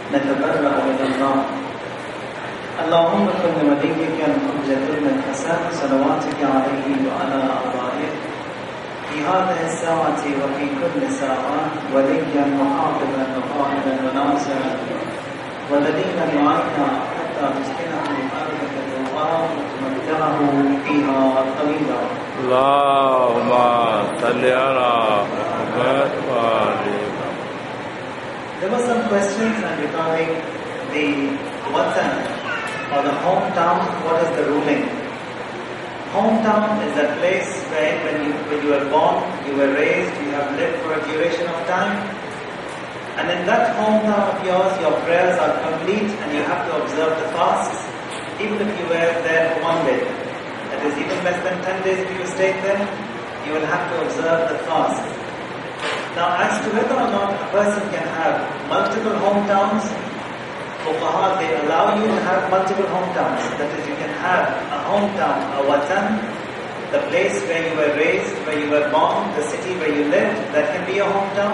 نتبرأ إلى الله. اللهم كن لوليك الحجة بن الحسن صلواتك عليه وعلى آبائه في هذه الساعة وفي كل ساعة وليا وحافظا وقائدا وناصرا ودليلا معينا حتى تسكنه أرضك الوقار وتمتعه فيها طويلا. اللهم صل على محمد وآل محمد. There were some questions regarding the watan or the hometown. What is the ruling? Hometown is a place where when you were born, you were raised, you have lived for a duration of time. And in that hometown of yours, your prayers are complete and you have to observe the fasts, even if you were there for 1 day. That is, even less than 10 days if you stayed there, you will have to observe the fast. Now, as to whether or not a person can have multiple hometowns, Fuqaha, they allow you to have multiple hometowns. That is, you can have a hometown, a watan, the place where you were raised, where you were born, the city where you lived, that can be a hometown.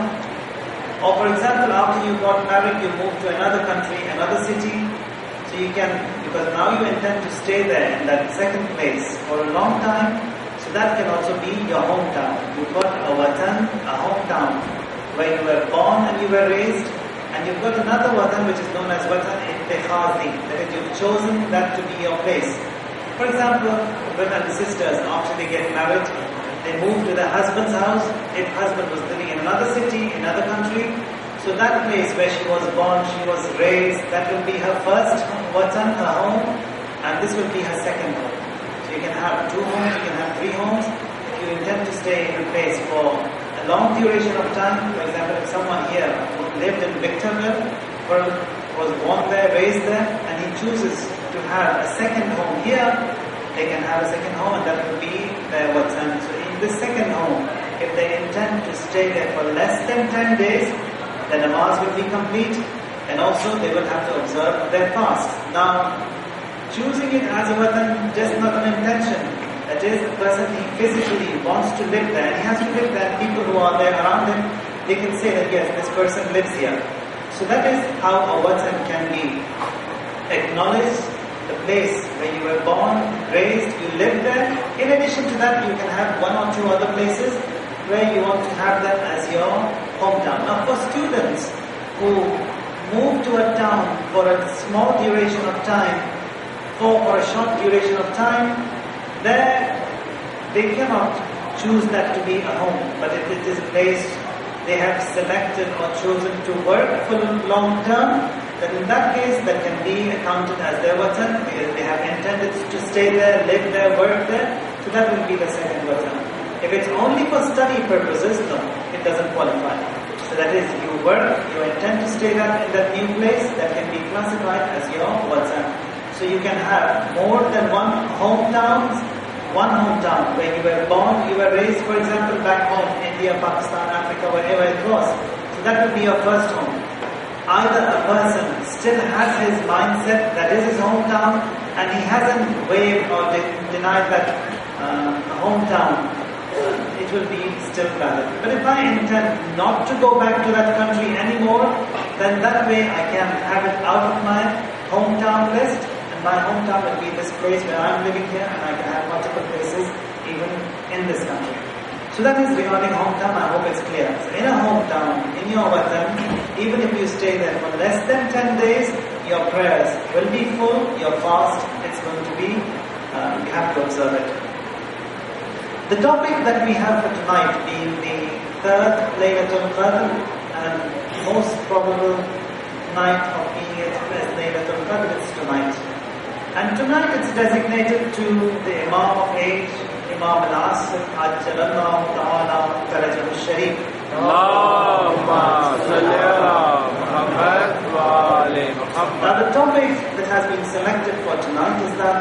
Or for example, after you got married, you moved to another country, another city. So you can, because now you intend to stay there in that second place for a long time, so that can also be your hometown. You've got a watan, a hometown, where you were born and you were raised, and you've got another watan which is known as watan intikhazi. That is, you've chosen that to be your place. For example, women and sisters, after they get married, they move to their husband's house. If husband was living in another city, another country, so that place where she was born, she was raised, that will be her first watan, her home, and this will be her second home. So you can have 2 homes, you can have 3 homes. If you intend to stay in a place for a long duration of time, for example, if someone here lived in Victorville, or was born there, raised there, and he chooses to have a second home here, they can have a second home, and that will be their watan. So in this second home, if they intend to stay there for less than 10 days, the namaz will be complete, and also they will have to observe their fast. Now, choosing it as a watan, just not an intention. That is, the person he physically wants to live there, and he has to live there. People who are there around him, they can say that yes, this person lives here. So that is how a watan can be. Acknowledge the place where you were born, raised, you live there. In addition to that, you can have 1 or 2 other places where you want to have that as your hometown. Now, for students who move to a town for a small duration of time, for a short duration of time, there they cannot choose that to be a home. But if it is a place they have selected or chosen to work for long term, then in that case that can be accounted as their watan, because they have intended to stay there, live there, work there, so that will be the second watan. If it's only for study purposes, no, it doesn't qualify. So that is, you work, you intend to stay there in that new place, that can be classified as your watan. So you can have more than 1 hometown where you were born, you were raised, for example, back home, India, Pakistan, Africa, wherever it was. So that will be your first home. Either a person still has his mindset that is his hometown, and he hasn't waived or denied that hometown, it will be still valid. But if I intend not to go back to that country anymore, then that way I can have it out of my hometown list, and my hometown will be this place where I'm living here, and I can have multiple places even in this country. So that is regarding hometown. I hope it's clear. So in a hometown, in your watan, even if you stay there for less than 10 days, your prayers will be full, your fast, it's going to be, you have to observe it. The topic that we have for tonight being the 3rd Laylatul Qadr, and most probable night of being it as Laylatul Qadr, it's tonight. And tonight it's designated to the Imam of age, Imam al-Asr, Ajjalallahu Ta'ala Farajahu Sharif. Allahumma salli ala Muhammad wa ali Muhammad. Now the topic that has been selected for tonight is that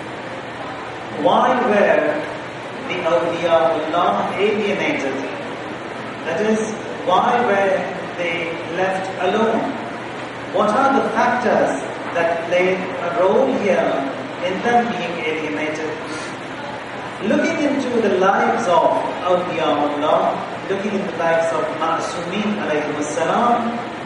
why were the awliyaullah alienated? That is, why were they left alone? What are the factors that played a role here in them being alienated? Looking into the lives of awliyaullah, looking into the lives of Ma'sumin alayhi salam,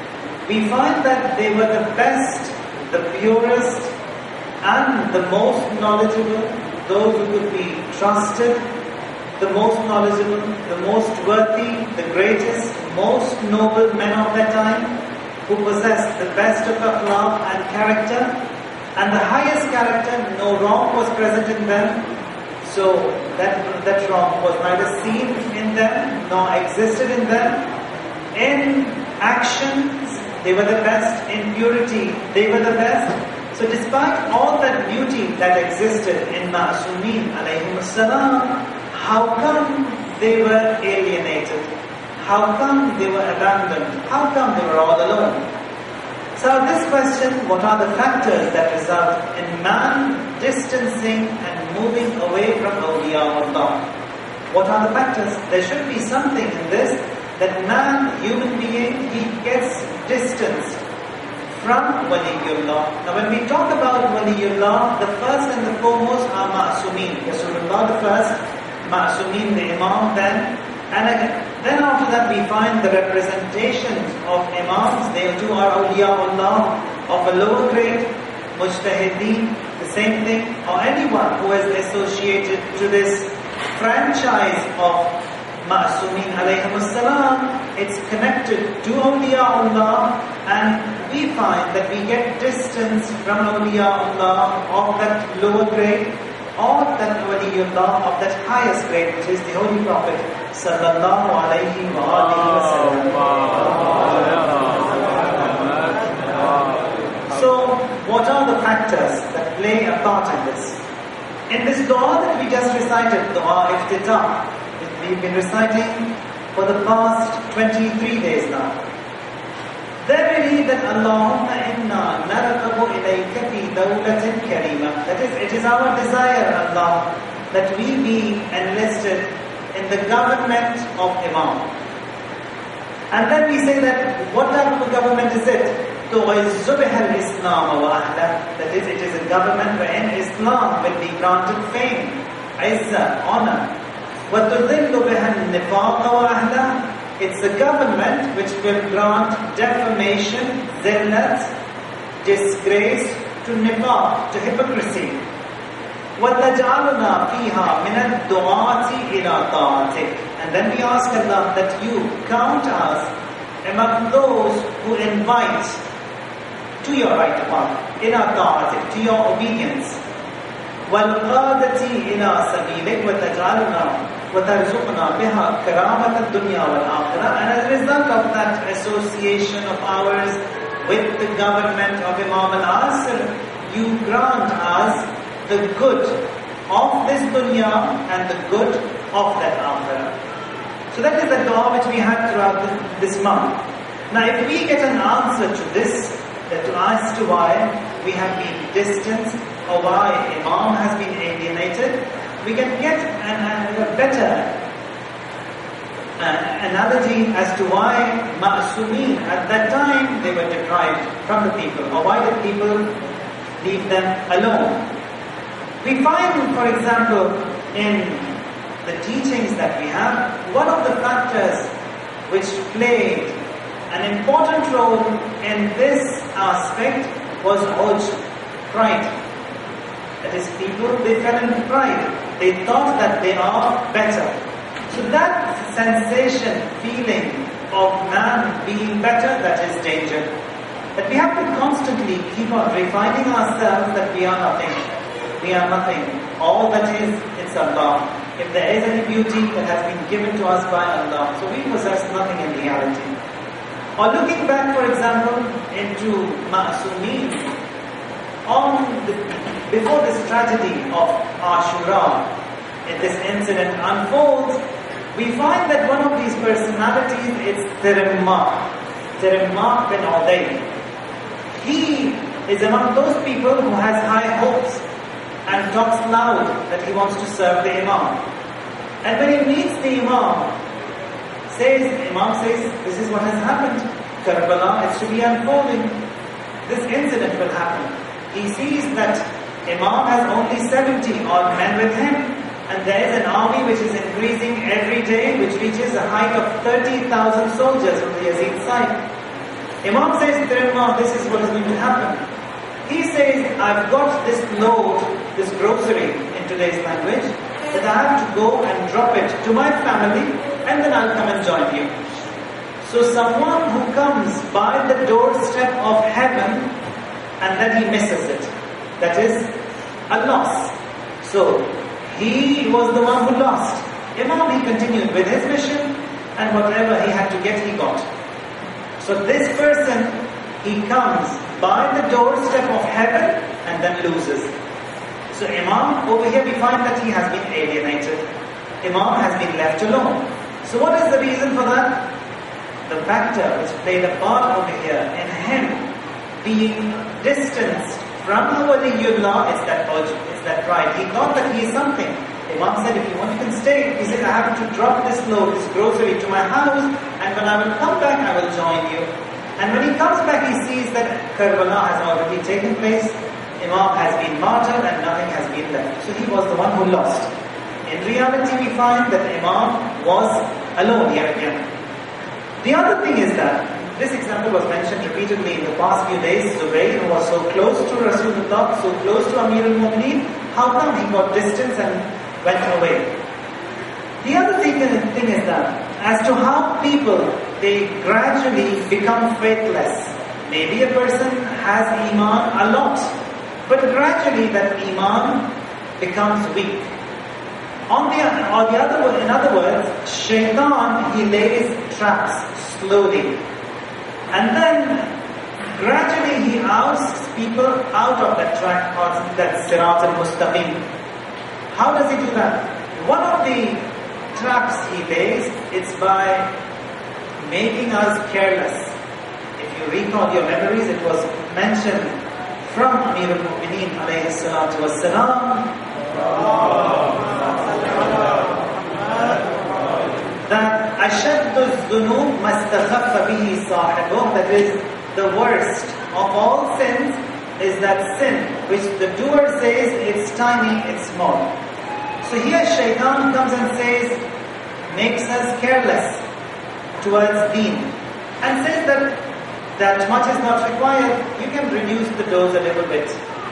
we find that they were the best, the purest, and the most knowledgeable, those who could be trusted, the most knowledgeable, the most worthy, the greatest, most noble men of their time, who possessed the best of akhlaq and character, and the highest character. No wrong was present in them, so that wrong was neither seen in them nor existed in them. In actions, they were the best. In purity, they were the best. So despite all that beauty that existed in Ma'asumeen alayhim salam, how come they were alienated? How come they were abandoned? How come they were all alone? So this question, what are the factors that result in man distancing and moving away from awliya Allah? What are the factors? There should be something in this, that man, human being, he gets distanced from Waliullah. Now when we talk about Waliullah, the first and the foremost are Ma'asumeen. Rasulullah the first, Ma'asumeen the Imam then, and again, then after that we find the representations of Imams. They too are awliyaullah of a lower grade, Mujtahideen, the same thing, or anyone who is associated to this franchise of Ma'asumeen alayhim salam. It's connected to awliyaullah, and we find that we get distance from awliyaullah of that lower grade, or that awliyaullah of that highest grade, which is the Holy Prophet sallallahu alayhi wa sallam. So, what are the factors that play a part in this? In this dua that we just recited, dua iftitah, we've been reciting for the past 23 days now. Verily that Allahumma inna narqabu ilayka fi dawlatin karima. That is, it is our desire, Allah, that we be enlisted in the government of Imam. And then we say that, what type of a government is it? تُعِزُّ بِهَا الْإِسْلَامَ وَأَهْلَهُ. That is, it is a government wherein Islam will be granted fame, izzah, honor. وَتُذِلُّ بِهَا النِّفَاقَ وَأَهْلَهُ. It's a government which will grant defamation, zillat, disgrace to nifaq, to hypocrisy. وَتَجْعَلُنَا فِيهَا مِنَ الدُّعَاةِ إِلَىٰ طَاعَتِكَ. And then we ask Allah that you count us among those who invite to your right path, إِلَىٰ طَاعَتِكَ, to your obedience. وَالْقَادَةِ إِلَىٰ سَبِيلِكَ وَتَجْعَلُنَا وَتَرْزُقْنَا بِهَا كَرَامَةَ الدُّنْيَا وَالْآخِرَةِ. And as a result of that association of ours with the government of Imam al-Asr, you grant us the good of this dunya and the good of that akhirah. So that is the dua which we had throughout this month. Now if we get an answer to this, that to as to why we have been distanced or why Imam has been alienated, we can get a better analogy as to why Ma'asumeen at that time they were deprived from the people, or why did people leave them alone. We find, for example, in the teachings that we have, one of the factors which played an important role in this aspect was ujb, pride. That is, people, they fell into pride. They thought that they are better. So that sensation, feeling of man being better, that is danger. That we have to constantly keep on refining ourselves that we are nothing. We are nothing. All that is, it's Allah. If there is any beauty that has been given to us by Allah, so we possess nothing in reality. Or looking back, for example, into Ma'asumeen, before this tragedy of Ashura, if this incident unfolds, we find that one of these personalities is Tirmah bin Uday. He is among those people who has high hopes and talks loud that he wants to serve the Imam. And when he meets the Imam says, this is what has happened. Karbala is to be unfolding. This incident will happen. He sees that Imam has only 70 odd men with him, and there is an army which is increasing every day, which reaches a height of 30,000 soldiers from the Yazid side. Imam says, Tirumma, this is what is going to happen. He says, I've got this load, this grocery in today's language, that I have to go and drop it to my family and then I'll come and join you. So someone who comes by the doorstep of heaven and then he misses it, that is a loss. So he was the one who lost. Imam, he continued with his mission and whatever he had to get, he got. So this person, he comes by the doorstep of heaven and then loses. So Imam, over here we find that he has been alienated. Imam has been left alone. So what is the reason for that? The factor which played a part over here in him being distanced from Waliyullah is that urge, it's that pride. He thought that he is something. Imam said, if you want, you can stay. He said, I have to drop this load, this grocery to my house, and when I will come back, I will join you. And when he comes back, he sees that Karbala has already taken place. Imam has been martyred and nothing has been left. So he was the one who lost. In reality, we find that Imam was alone here again. The other thing is that, this example was mentioned repeatedly in the past few days. Zubayr, who was so close to Rasulullah, so close to Amir al-Mu'mineen, how come he got distance and went away? The other thing is that, as to how people, they gradually become faithless. Maybe a person has Iman a lot, but gradually that Iman becomes weak. In other words, Shaitan, he lays traps slowly. And then gradually he asks people out of that track, or that Sirat al-Mustaqim. How does he do that? One of the traps he lays, it's by making us careless. If you recall your memories, it was mentioned from Amir al-Mu'mineen alayhi salatu wassalam that ashaddu az-dhunub mastakhaffa bihi sahibuh, that is, the worst of all sins is that sin which the doer says it's tiny, it's small. So here Shaitan comes and says, makes us careless towards deen, and says that much is not required, you can reduce the dose a little bit.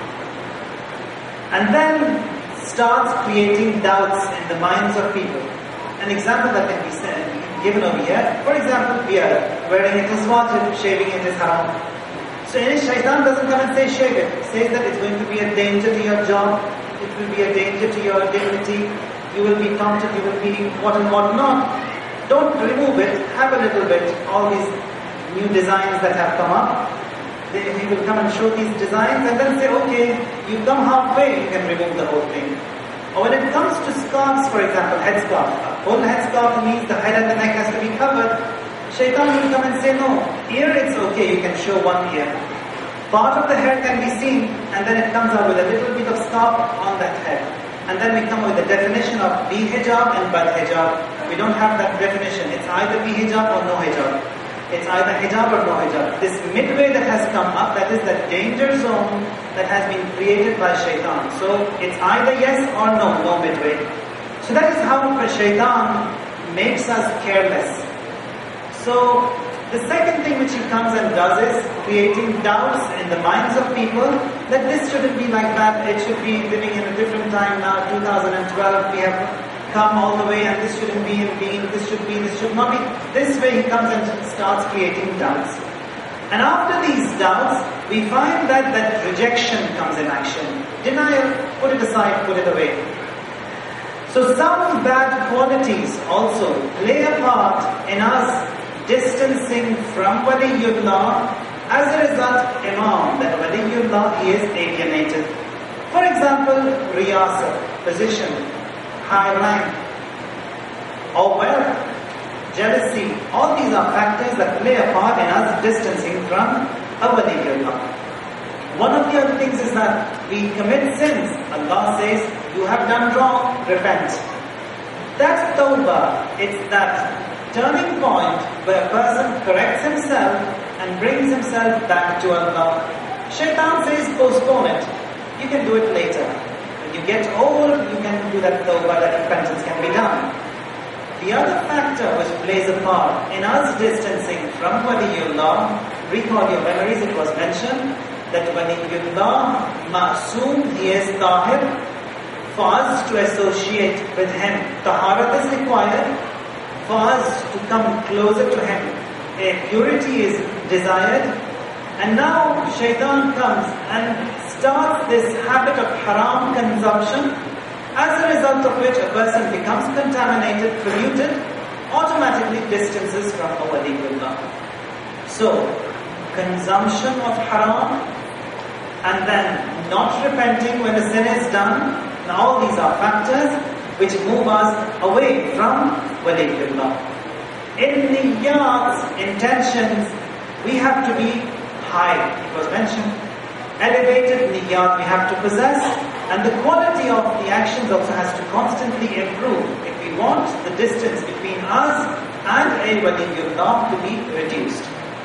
And then starts creating doubts in the minds of people. An example that can be given over here, for example, beard, wearing it is wajib, shaving it is haram. So Shaitan doesn't come and say shave it. It says that it's going to be a danger to your job, it will be a danger to your dignity, you will be taunted, you will be what and what not. Don't remove it, have a little bit. All these new designs that have come up, he will come and show these designs and then say, okay, you come halfway, you can remove the whole thing. Or when it comes to scarves, for example, headscarf. Whole headscarf means the head and the neck has to be covered. Shaitan will come and say, no, ear it's okay, you can show one ear. Part of the hair can be seen, and then it comes out with a little bit of scarf on that head. And then we come with the definition of bi hijab and bad hijab. We don't have that definition. It's either bi hijab or no hijab. It's either hijab or no hijab. This midway that has come up, that is the danger zone that has been created by Shaitan. So it's either yes or no, no midway. So that is how Shaitan makes us careless. So the second thing which he comes and does is creating doubts in the minds of people that this shouldn't be like that, it should be living in a different time now, 2012, we have come all the way and this shouldn't be in being, this should be, this should not be. This way he comes and starts creating doubts. And after these doubts, we find that rejection comes in action. Denial, put it aside, put it away. So some bad qualities also play a part in us distancing from Waliyullah. As a result, Imam, that Waliyullah, he is alienated. For example, riyasa, position, high rank, or wealth, jealousy, all these are factors that play a part in us distancing from Waliyullah. One of the other things is that we commit sins. Allah says, you have done wrong, repent. That's tawbah. It's that turning point where a person corrects himself and brings himself back to Allah. Shaitan says, postpone it. You can do it later. When you get old, you can do that tawbah, that repentance can be done. The other factor which plays a part in us distancing from Waliyullah recall your memories, it was mentioned that Waliyullah Ma'soom, he is Tahir, for us to associate with him. Taharat is required for us to come closer to him. A purity is desired. And now Shaitan comes and starts this habit of haram consumption, as a result of which a person becomes contaminated, polluted, automatically distances from Waliyullah. So, consumption of haram and then not repenting when the sin is done, all these are factors which move us away from Waliyullah. In niyyats, intentions, we have to be high. It was mentioned, elevated niyyat we have to possess, and the quality of the actions also has to constantly improve if we want the distance between us and a Waliyullah to be reduced.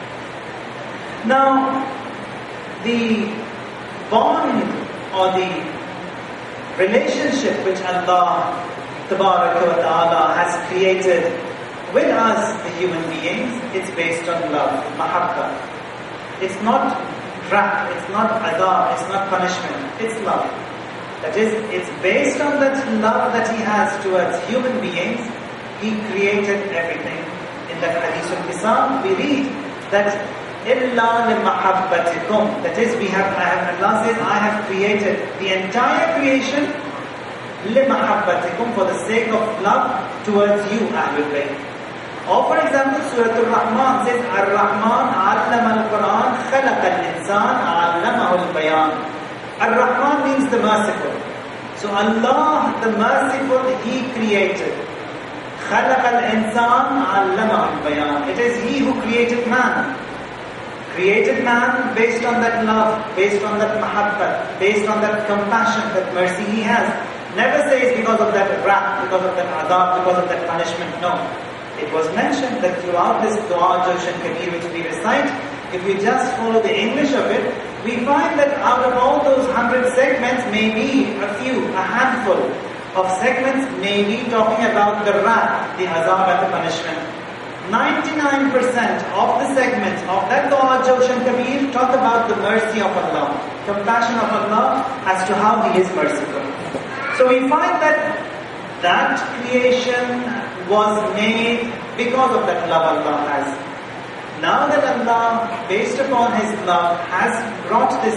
Now, the bond or the relationship which Allah Ta'ala has created with us, the human beings, it's based on love, mahabbah. It's not wrath, it's not adab, it's not punishment, it's love. That is, it's based on that love that He has towards human beings. He created everything. In that Hadith al-Qisam, we read that إِلَّا لِمَحَبَّتِكُمْ. That is, Allah says, I have created the entire creation لِمَحَبَّتِكُمْ, for the sake of love towards you, Ahlul Bayt. Or for example, Surah Al-Rahman says, Ar-Rahman allama al-Quran khalaqa al-insan allamahu al-bayan. Ar-Rahman means the merciful. So Allah, the merciful, He created. Khalaqa al-insan allamahu al-bayan. It is He who created man. Created man based on that love, based on that mahabbat, based on that compassion, that mercy He has. Never says because of that wrath, because of that adab, because of that punishment. No. It was mentioned that throughout this Dua Joshan Kabir which we recite, if we just follow the English of it, we find that out of all those 100 segments, maybe a handful of segments may be talking about the wrath, the azab and the punishment. 99% of the segments of that Dua Joshan Kabir talk about the mercy of Allah, compassion of Allah as to how He is merciful. So we find that creation was made because of that love Allah has. Now that Allah, based upon His love, has brought this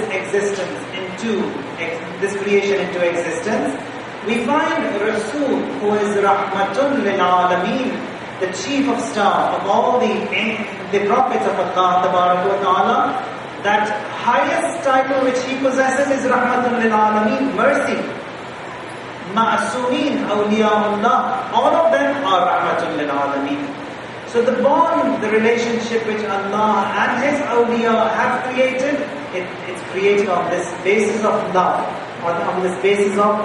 creation into existence, we find Rasul, who is Rahmatun lil Alameen, the chief of staff of all the prophets of Allah Ta'ala, that highest title which he possesses is Rahmatun lil Alameen, mercy. Ma'asumeen, awliyaullah, all of them are Rahmatun lil Alameen. So the bond, the relationship which Allah and His awliya have created, it's created on this basis of love, or on this basis of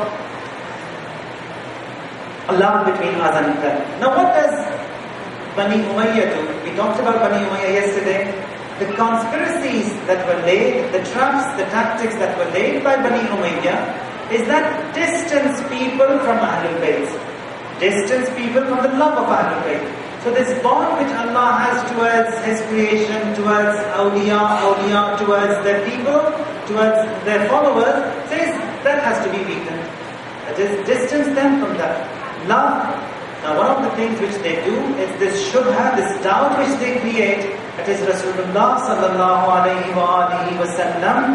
love between us and them. Now what does Bani Umayyah do? We talked about Bani Umayyah yesterday. The conspiracies that were laid, the traps, the tactics that were laid by Bani Umayyah is that distance people from Ahlul Bayt. Distance people from the love of Ahlul Bayt. So this bond which Allah has towards His creation, towards awliya, towards their people, towards their followers, says that has to be weakened. That is, distance them from that love. Now one of the things which they do is this shubha, this doubt which they create. That is Rasulullah sallallahu alayhi wa alihi wa sallam.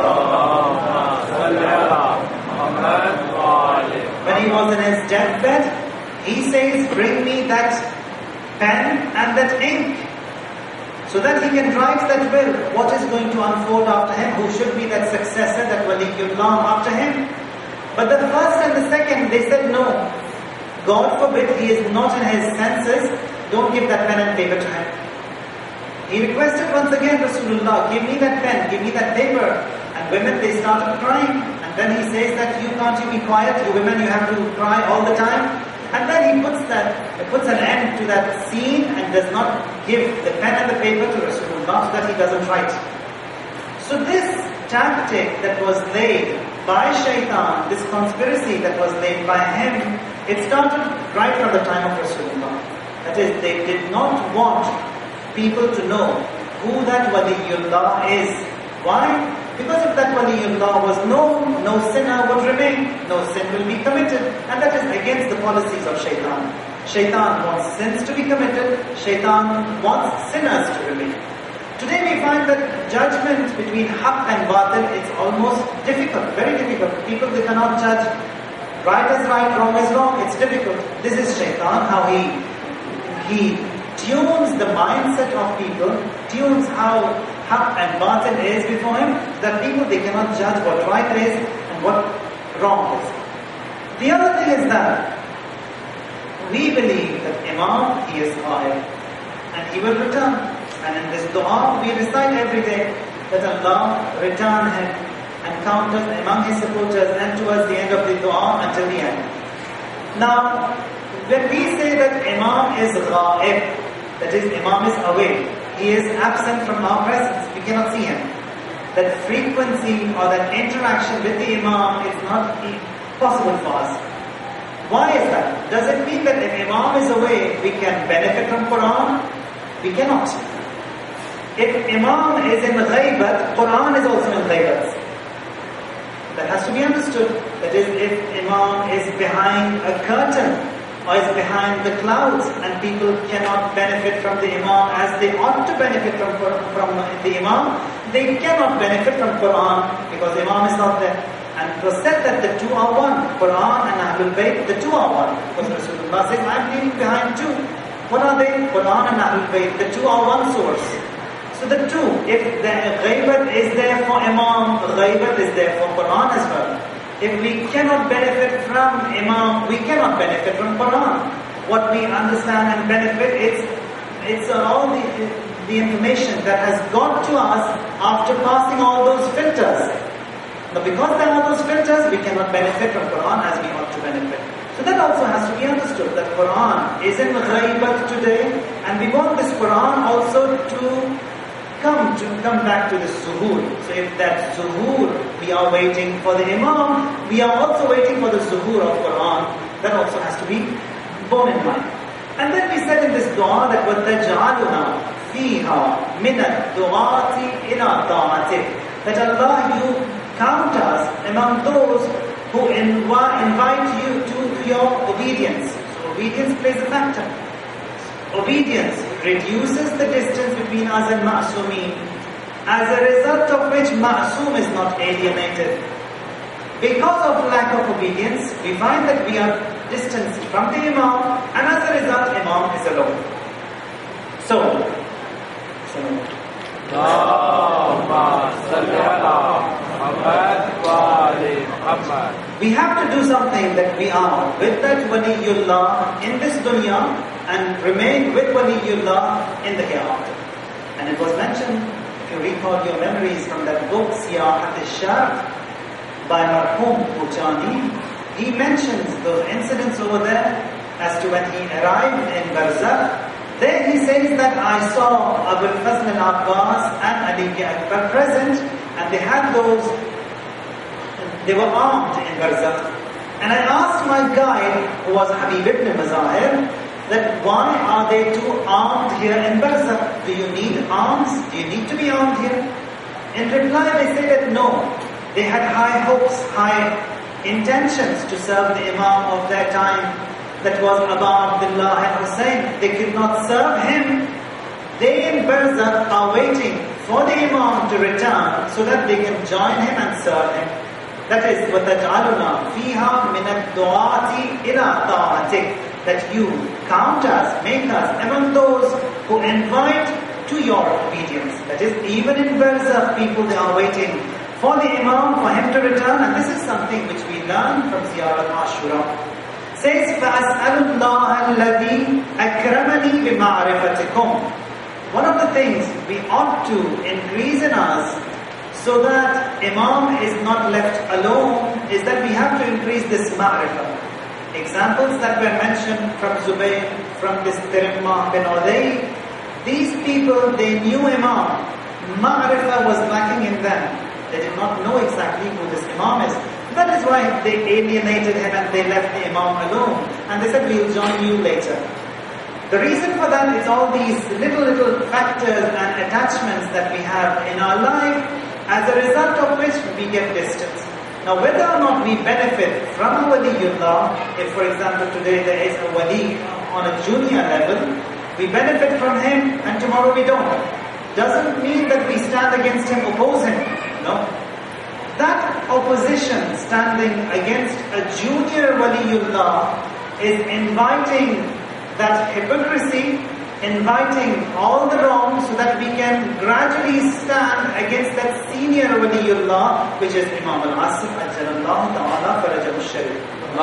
When he was in his deathbed, he says, bring me that pen and that ink, so that he can write that will, what is going to unfold after him, who should be that successor, that Waliyullah after him. But the first and the second, they said no. God forbid, he is not in his senses, don't give that pen and paper to him. He requested once again, Rasulullah, give me that pen, give me that paper. And women, they started crying. And then he says that you can't be quiet, you women, you have to cry all the time. And then he puts an end to that scene and does not give the pen and the paper to Rasulullah so that he doesn't write. So this tactic that was laid by Shaitan, this conspiracy that was laid by him, it started right from the time of Rasulullah. That is, they did not want people to know who that Waliullah is. Why? Because if that Waliullah was known, no sinner would remain, no sin will be committed, and that is against the policies of Shaitan. Shaitan wants sins to be committed, Shaitan wants sinners to remain. Today we find that judgment between haqq and batil is almost difficult, very difficult. People, they cannot judge right as right, wrong as wrong. It's difficult. This is Shaitan, how he tunes the mindset of people, tunes how haqq and batil is before him, that people, they cannot judge what right is and what wrong is. The other thing is that we believe that Imam, he is ghaib and he will return. And in this dua, we recite every day that Allah return him and count us among his supporters and towards the end of the dua until the end. Now, when we say that Imam is ghaib, that is, Imam is away, he is absent from our presence, we cannot see him. That frequency or that interaction with the Imam is not possible for us. Why is that? Does it mean that if Imam is away, we can benefit from Quran? We cannot. If Imam is in ghaibat, Quran is also in ghaibat. That has to be understood. That is, if Imam is behind a curtain or is behind the clouds and people cannot benefit from the Imam as they ought to benefit from the Imam, they cannot benefit from Quran because Imam is not there. And it was said that the two are one. Quran and Ahlul Bayt, the two are one. Because Rasulullah says, I am leaving behind two. What are they? Quran and Ahlul Bayt, the two are one source. So the two, if the ghaibat is there for Imam, ghaibat is there for Quran as well. If we cannot benefit from Imam, we cannot benefit from Quran. What we understand and benefit, it's all the information that has got to us after passing all those filters. But because there are those filters, we cannot benefit from Quran as we ought to benefit. So that also has to be understood, that Quran is in ghaibat today, and we want this Quran also to come back to the zuhur. So if that zuhur, we are waiting for the Imam, we are also waiting for the zuhur of Quran. That also has to be borne in mind. And then we said in this dua that وَتَجْعَلُنَا فِيهَا مِنَ الدُّعَاتِ إِلَىٰ طَاعَتِكَ, that Allah, you count us among those who invite you to your obedience. So obedience plays a factor. Obedience reduces the distance between us and Ma'soomeen, as a result of which Ma'soom is not alienated. Because of lack of obedience, we find that we are distanced from the Imam, and as a result, Imam is alone. So we have to do something that we are with that Waliullah in this dunya and remain with Waliullah in the hereafter. And it was mentioned, if you recall your memories from that book, Siyahat al-Sharq by Marhum Bujani, he mentions those incidents over there as to when he arrived in Barzakh. There he says that I saw Abul Fazl al-Abbas and Ali Akbar present, and they were armed in Barzakh. And I asked my guide, who was Habib ibn Mazahir, that why are they two armed here in Barzakh? Do you need arms? Do you need to be armed here? In reply, they say that no. They had high hopes, high intentions to serve the Imam of their time. That was Abu Abdullah al-Hussein. They could not serve him. They in Barzakh are waiting for the Imam to return so that they can join him and serve him. That is, وَتَجْعَلُنَا فِيهَا مِنَ الدُّعَاتِ إِلَىٰ طَاعَتِكَ, that you count us, make us among those who invite to your obedience. That is, even in Barzakh, people, they are waiting for the Imam, for him to return. And this is something which we learn from Ziyarat Ashura. Says, فَأَسْأَلُ اللَّهَ الَّذِي أَكْرَمَنِي بِمَعْرِفَتِكُمْ. One of the things we ought to increase in us so that Imam is not left alone is that we have to increase this ma'rifah. Examples that were mentioned from Zubayr, from this Tirimah bin Uday, these people, they knew Imam. Ma'rifah was lacking in them. They did not know exactly who this Imam is. That is why they alienated him and they left the Imam alone. And they said, we'll join you later. The reason for that is all these little factors and attachments that we have in our life, as a result of which we get distance. Now whether or not we benefit from a waliyullah, if for example today there is a wali on a junior level, we benefit from him and tomorrow we don't, doesn't mean that we stand against him, oppose him. No. That opposition, standing against a junior waliyullah, is inviting that hypocrisy, inviting all the wrong, so that we can gradually stand against that senior waliyullah, which is Imam al-Asif ajjalallahu ta'ala farajahu sharif.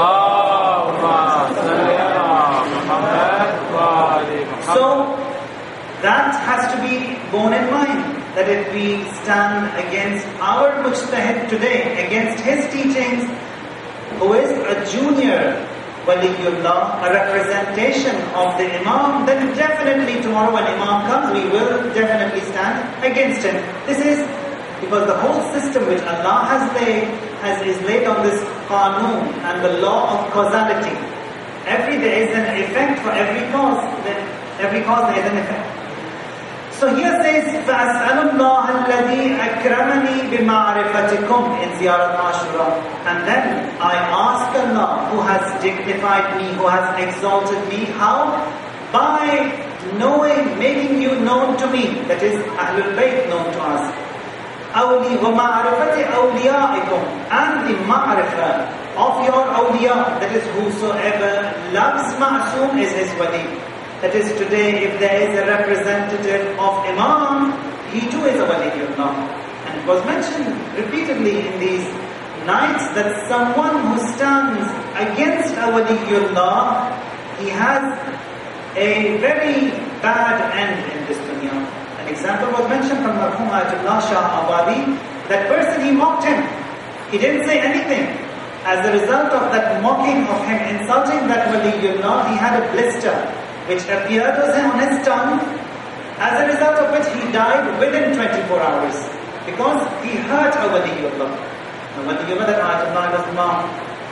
So that has to be borne in mind, that if we stand against our mujtahid today, against his teachings, who is a junior waliyullah, a representation of the Imam, then definitely tomorrow when Imam comes, we will definitely stand against him. This is because the whole system which Allah has laid is laid on this qanun and the law of causality. There is an effect for every cause. Then every cause there is an effect. So here says, فَأَسْأَلُ اللَّهَ الَّذِي أَكْرَمَنِي بِمَعْرِفَتِكُمْ in Ziyarat Ashura. And then I ask Allah, who has dignified me, who has exalted me, how? By knowing, making you known to me, that is Ahlul Bayt known to us. أَوْلِي وَمَعْرِفَةِ أَوْلِيَائِكُمْ, and the ma'rifah of your awliya, that is whosoever loves Ma'soom is his wali. That is, today if there is a representative of Imam, he too is a waliyullah. And it was mentioned repeatedly in these nights that someone who stands against a waliyullah, he has a very bad end in this dunya. An example was mentioned from Marhum Ayatullah Shah Abadi. That person, he mocked him. He didn't say anything. As a result of that mocking of him, insulting that waliyullah, he had a blister which appeared on his tongue, as a result of which he died within 24 hours, because he hurt a waliyullah. The waliyullah that Ayatullah was Imam,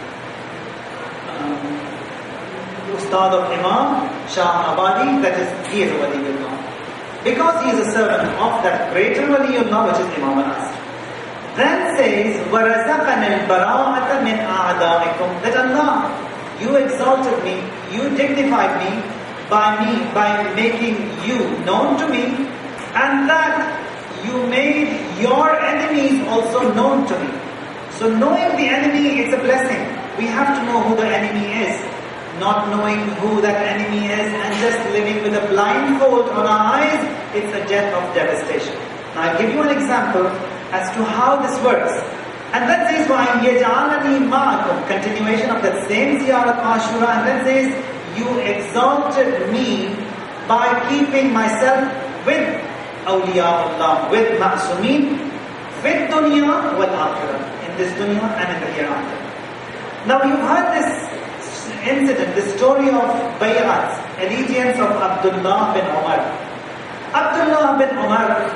Ustad of Imam Shah Abadi, that is, he is a waliyullah. Because he is a servant of that greater waliyullah, which is Imam al-Asr. Then says, وَرَزَقَنَا الْبَرَاءَةَ مِنْ أَعْدَائِكُمْ, that Allah, you exalted me, you dignified me, by making you known to me, and that you made your enemies also known to me. So knowing the enemy is a blessing. We have to know who the enemy is. Not knowing who that enemy is and just living with a blindfold on our eyes, it's a death of devastation. Now I'll give you an example as to how this works. And then says, وَأَنْ يَجْعَلَنِي مَعَكُمْ, continuation of that same Ziyarat Ashura, and then says, you exalted me by keeping myself with awliyaullah, with ma'sumin, with dunya wal akhirah, in this dunya and in the hereafter. Now you've heard this incident, the story of bay'at, allegiance of Abdullah bin Umar. Abdullah bin Umar,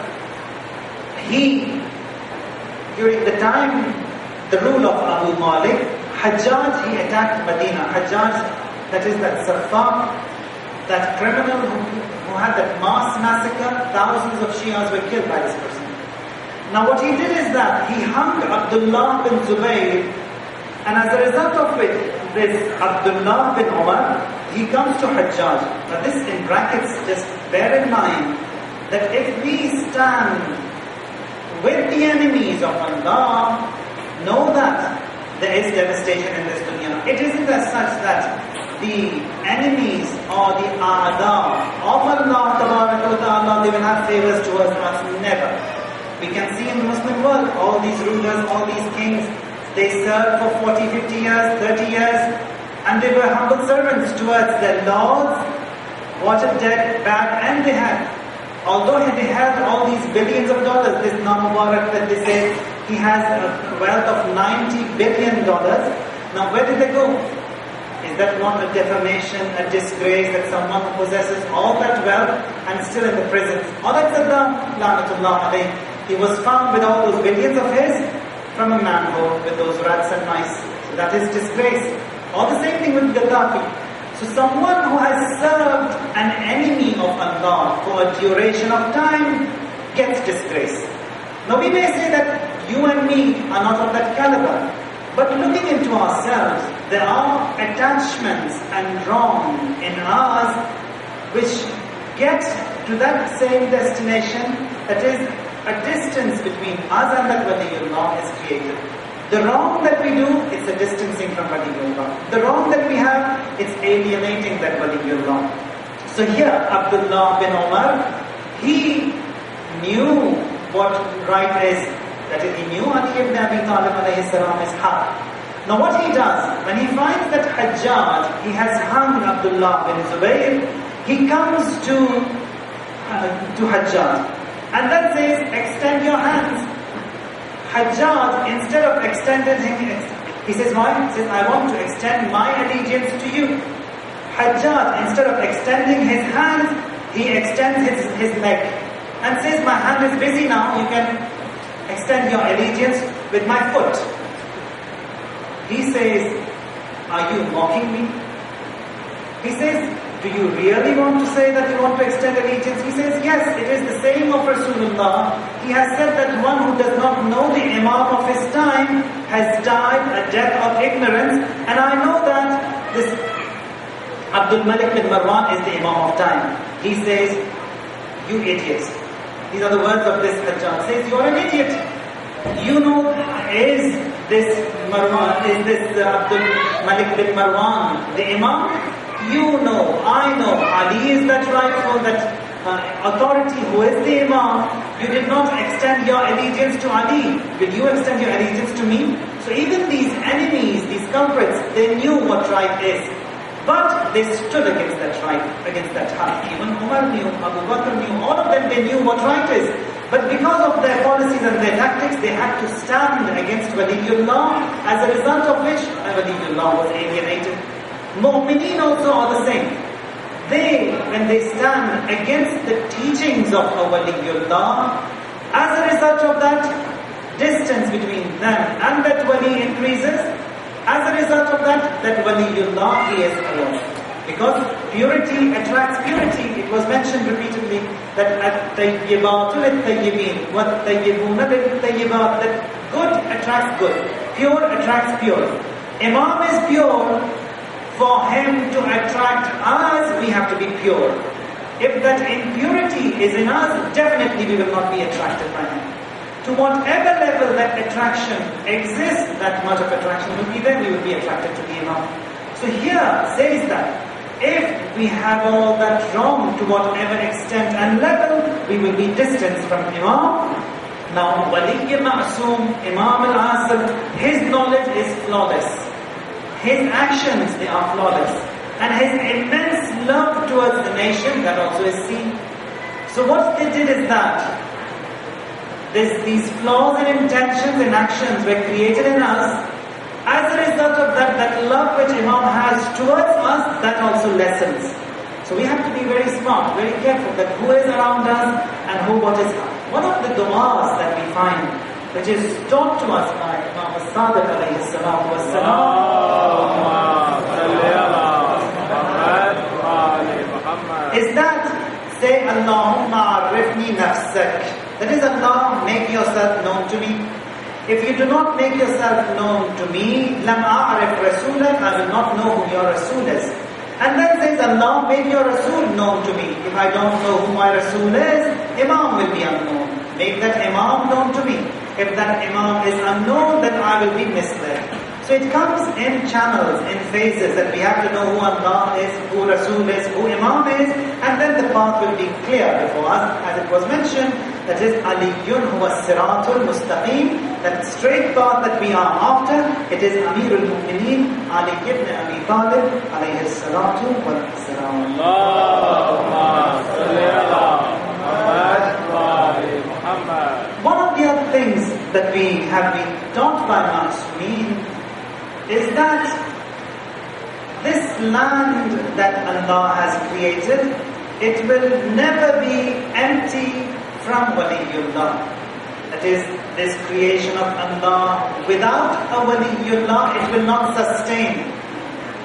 during the time, the rule of Abu Malik, Hajjaj, he attacked Medina. Hajjaj, that is that Safaq, that criminal who had that mass massacre, thousands of Shias were killed by this person. Now what he did is that he hung Abdullah bin Zubayr, and as a result of which, this Abdullah bin Umar, he comes to Hajjaj. Now this in brackets, just bear in mind that if we stand with the enemies of Allah, know that there is devastation in this dunya. It isn't as such that the enemies or the a'da of Allah Ta'ala, they will have favors towards us. Never. We can see in the Muslim world, all these rulers, all these kings, they served for 40, 50 years, 30 years, and they were humble servants towards their lords, watered dead, bad, and they had. Although they had all these billions of dollars, this Mubarak that they say, he has a wealth of $90 billion. Now where did they go? Is that not a defamation, a disgrace that someone possesses all that wealth and still in the prison? Or like Saddam, La'natullah alayh, he was found with all those billions of his from a manhole with those rats and mice. So that is disgrace. Or the same thing with Gaddafi. So someone who has served an enemy of Allah for a duration of time gets disgrace. Now we may say that you and me are not of that caliber, but looking into ourselves, there are attachments and wrong in ours which get to that same destination, that is, a distance between us and that Waliullah is created. The wrong that we do, it's a distancing from Waliullah. The wrong that we have, it's alienating that Waliullah. So here, Abdullah bin Umar, he knew what right is. That is, he knew Ali ibn Abi Talib alayhi salam is haq. Now what he does, when he finds that Hajjaj, he has hung Abdullah bin Zubayr, he comes to Hajjaj and then says, extend your hands. Hajjaj, instead of extending him, he says, why? He says, I want to extend my allegiance to you. Hajjaj, instead of extending his hand, he extends his leg and says, my hand is busy now, you can extend your allegiance with my foot. He says, are you mocking me? He says, do you really want to say that you want to extend allegiance? He says, yes, it is the saying of Rasulullah. He has said that one who does not know the Imam of his time has died a death of ignorance. And I know that this Abdul Malik bin Marwan is the Imam of time. He says, you idiots. These are the words of this Hajjaj. Says, you are an idiot. You know, is this Abdul Malik bin Marwan the Imam? You know, I know, Ali is that rightful, that authority who is the Imam. You did not extend your allegiance to Ali. Will you extend your allegiance to me? So even these enemies, these culprits, they knew what right is. But they stood against that right, against that haq. Even Umar knew, Abu Bakr knew, all of them, they knew what right is. But because of their policies and their tactics, they had to stand against Waliullah, as a result of which Waliullah was alienated. Mu'mineen also are the same. They, when they stand against the teachings of Waliullah, as a result of that, distance between them and that wali increases. As a result of that Waliullah, he is alone. Because purity attracts purity. It was mentioned repeatedly that at-tayyibatu lit-tayyibin wat-tayyibuna lit-tayyibat, that good attracts good, pure attracts pure. Imam is pure. For him to attract us, we have to be pure. If that impurity is in us, definitely we will not be attracted by him. To whatever level that attraction exists, that much of attraction will be there, we will be attracted to the Imam. So here says that if we have all that wrong to whatever extent and level, we will be distanced from Imam. Now, Wali Ma'soom, Imam al-Asr, his knowledge is flawless. His actions, they are flawless. And his immense love towards the nation, that also is seen. So what they did is that these flaws in intentions and actions were created in us. As a result of that love which Imam has towards us, that also lessens. So we have to be very smart, very careful that who is around us and what is. One of the du'as that we find, which is taught to us by Imam as-Sadiq alayhi salatu was-salam, is that say, Allahumma arifni nafsak. That is, Allah, make yourself known to me. If you do not make yourself known to me, lam a'rif rasulak, I will not know who your Rasul is. And then says, Allah, make your Rasul known to me. If I don't know who my Rasul is, Imam will be unknown. Make that Imam known to me. If that Imam is unknown, then I will be misled. So it comes in channels, in phases, that we have to know who Allah is, who Rasul is, who Imam is, and then the path will be clear before us. As it was mentioned, that is Aliyun huwa siratul mustaqim, that straight path that we are after, it is Amirul Mu'mineen, Ali ibn Abi Talib, alayhi salatu wal salam. Allahumma salli ala Muhammad. One of the other things that we have been taught by Ma'soomeen is that this land that Allah has created, it will never be empty from Waliullah. That is, this creation of Allah, without a Waliullah, it will not sustain.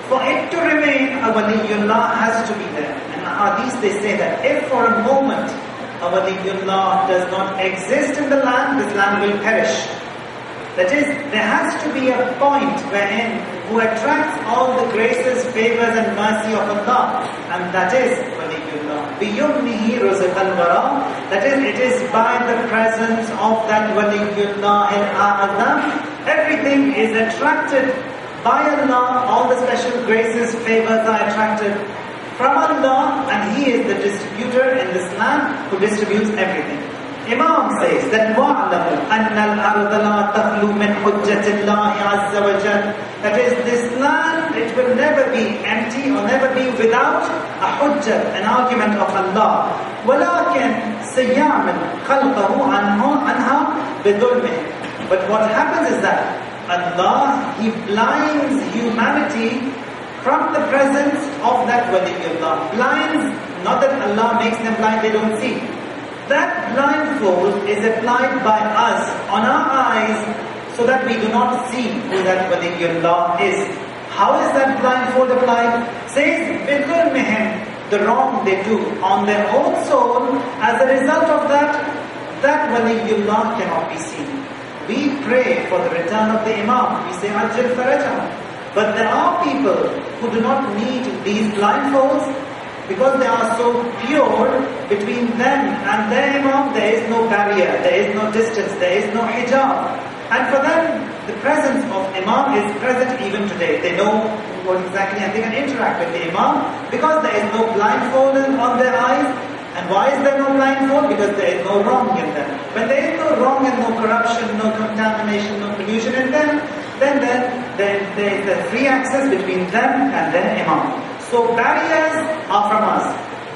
For it to remain, a Waliullah has to be there. And in Hadith they say that if for a moment a Waliullah does not exist in the land, this land will perish. That is, there has to be a point wherein who attracts all the graces, favors and mercy of Allah, and that is Waliullah. بِيُمْنِهِ رُزِقَ الْوَرَى. That is, it is by the presence of that Waliullah al-A'azam, everything is attracted by Allah, all the special graces, favors are attracted from Allah, and He is the distributor in this land who distributes everything. Imam says that وَعْلَمُوا أَنَّ الْأَرْضَ لَا تَخْلُو مِنْ حُجَّةِ اللَّهِ عَزَّ وَجَلَّ. That is, this land, it will never be empty or never be without a hujjah, an argument of Allah. وَلَكِنْ سَيَّعْمِلْ خَلْقَهُ عَنْهَا بِظُلْمِهِ. But what happens is that Allah, He blinds humanity from the presence of that Waliullah. Blinds, not that Allah makes them blind, they don't see. That blindfold is applied by us on our eyes so that we do not see who that Waliullah is. How is that blindfold applied? Says, بِظُلْمِهِمْ, the wrong they do on their own soul. As a result of that, that Waliullah cannot be seen. We pray for the return of the Imam. We say, Ajil Farajah. But there are people who do not need these blindfolds, because they are so pure. Between them and their Imam, there is no barrier, there is no distance, there is no hijab. And for them, the presence of Imam is present even today. They know what exactly, and they can interact with the Imam because there is no blindfold on their eyes. And why is there no blindfold? Because there is no wrong in them. When there is no wrong and no corruption, no contamination, no pollution in them, then there is the free access between them and their Imam. So barriers are from us.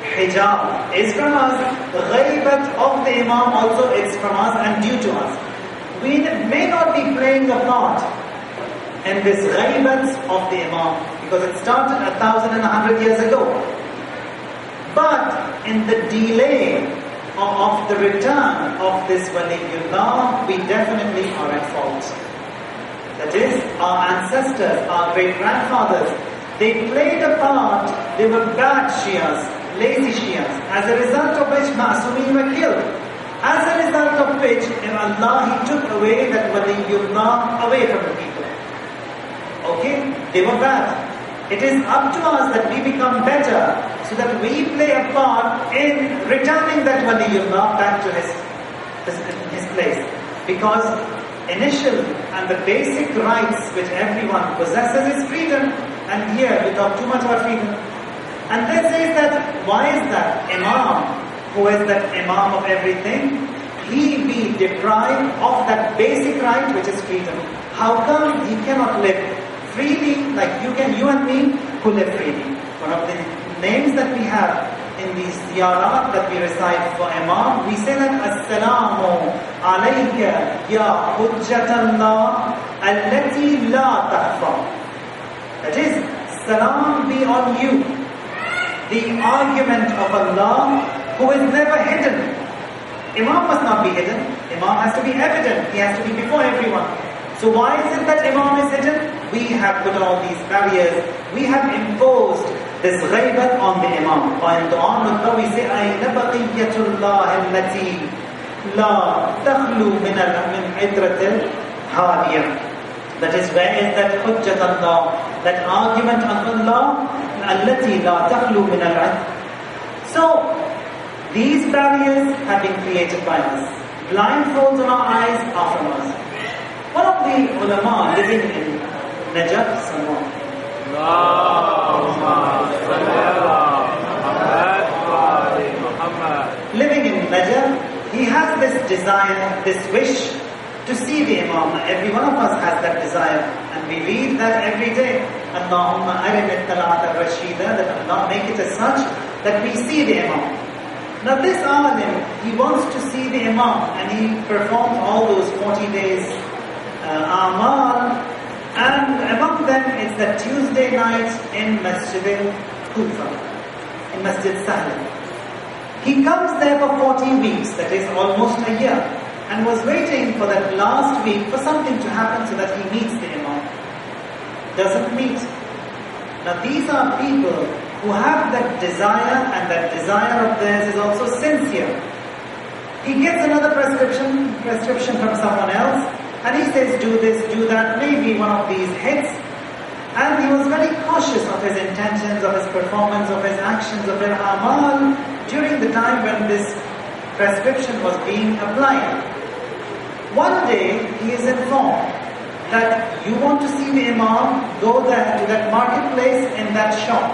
Hijab is from us. The ghaibat of the Imam also is from us and due to us. We may not be playing a part in this ghaibat of the Imam because it started 1,100 years ago. But in the delay of the return of this Waliullah, we definitely are at fault. That is, our ancestors, our great-grandfathers, they played a part, they were bad Shias, lazy Shias, as a result of which Ma'sumin were killed. As a result of which, Allah, He took away that Waliullah away from the people. Okay? They were bad. It is up to us that we become better, so that we play a part in returning that Waliullah back to his place. Because initial and the basic rights which everyone possesses is freedom. And here we talk too much about freedom. And then says that, why is that Imam, who is that Imam of everything, he be deprived of that basic right which is freedom? How come he cannot live freely like you and me who live freely? One of the names that we have in these ziyarat that we recite for Imam, we say that As-salamu alayka ya hujjatallah allati la tahfa. That is, salam be on you, the argument of Allah who is never hidden. Imam must not be hidden. Imam has to be evident. He has to be before everyone. So why is it that Imam is hidden? We have put all these barriers. We have imposed this ghaibat on the Imam. And on Allah we say, أَيْنَ بَقِيَّةُ اللَّهِ الَّتِي لَا تَخْلُو مِنَ عِدْرَةِ الْهَادِيَةِ. That is, where is that hujjat Allah, that argument of Allah, الَّتِي لَا تَخْلُو مِنَ الْعِدْرِ. So, these barriers have been created by us. Blindfolds on our eyes are from us. One of the ulama living in Najaf, Salman. Living in Najaf, he has this desire, this wish to see the Imam. Every one of us has that desire. And we read that every day. Allahumma arinit talat al-rashida, that Allah make it as such that we see the Imam. Now this alim, he wants to see the Imam and he performs all those 40 days Amal, and among them is the Tuesday night in Masjid al-Kufa, in Masjid Sahl. He comes there for 40 weeks, that is almost a year, and was waiting for that last week for something to happen so that he meets the Imam. Doesn't meet. Now these are people who have that desire, and that desire of theirs is also sincere. He gets another prescription from someone else, and he says, do this, do that, maybe one of these hits. And he was very cautious of his intentions, of his performance, of his actions, of his amal during the time when this prescription was being applied. One day, he is informed that you want to see the Imam, go there to that marketplace in that shop.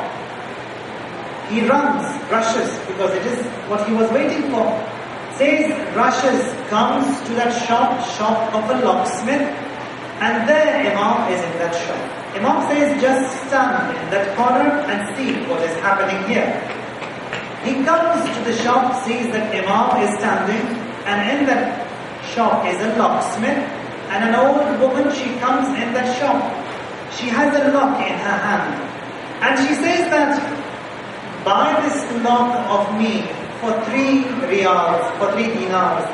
He rushes, because it is what he was waiting for. Says, rushes, comes to that shop of a locksmith, and there Imam is in that shop. Imam says, just stand in that corner and see what is happening here. He comes to the shop, sees that Imam is standing, and in that shop is a locksmith, and an old woman, she comes in that shop. She has a lock in her hand, and she says that, buy this lock of me for 3 riyals, for 3 dinars.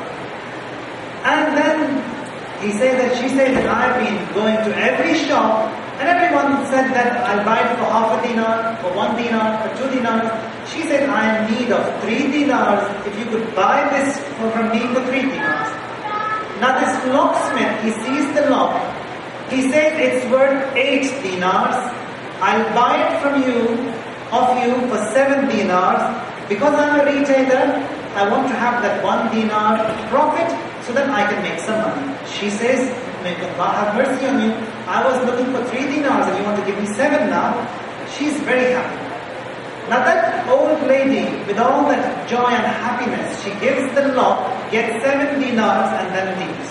And then she said that I've been going to every shop, and everyone said that I'll buy it for half a dinar, for 1 dinar, for 2 dinars. She said, I am in need of 3 dinars, if you could buy this from me for 3 dinars. Now this locksmith, he sees the lock. He says it's worth 8 dinars. I'll buy it from you, of you for 7 dinars. Because I'm a retailer, I want to have that 1 dinar profit so that I can make some money. She says, may Allah have mercy on you. I was looking for 3 dinars and you want to give me 7 now. She's very happy. Now that old lady, with all that joy and happiness, she gives the lock, gets 7 dinars and then leaves.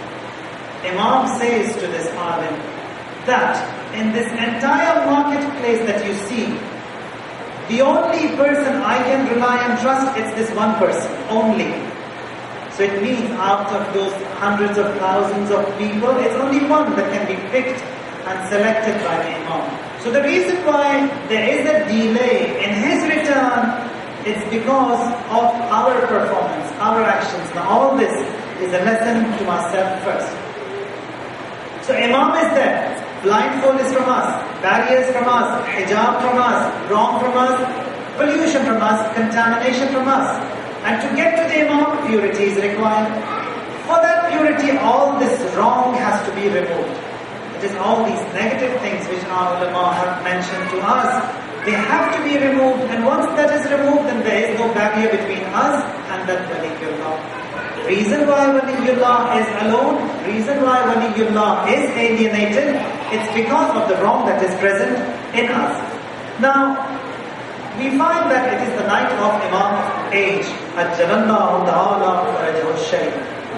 Imam says to this alim that in this entire marketplace that you see, the only person I can rely and trust, it's this one person, only. So it means out of those hundreds of thousands of people, it's only one that can be picked and selected by the Imam. So the reason why there is a delay in his return, it's because of our performance, our actions. Now all this is a lesson to ourselves first. So Imam is there. Blindfold is from us, barriers from us, hijab from us, wrong from us, pollution from us, contamination from us. And to get to the Imam, purity is required. For that purity, all this wrong has to be removed. It is all these negative things which our ulama have mentioned to us. They have to be removed, and once that is removed, then there is no barrier between us and that Waliyullah. Reason why Waliyullah is alone, reason why Waliyullah is alienated, it's because of the wrong that is present in us. Now, we find that it is the night of Imam of age. Ajjalallahu ta'ala farajahu sharif.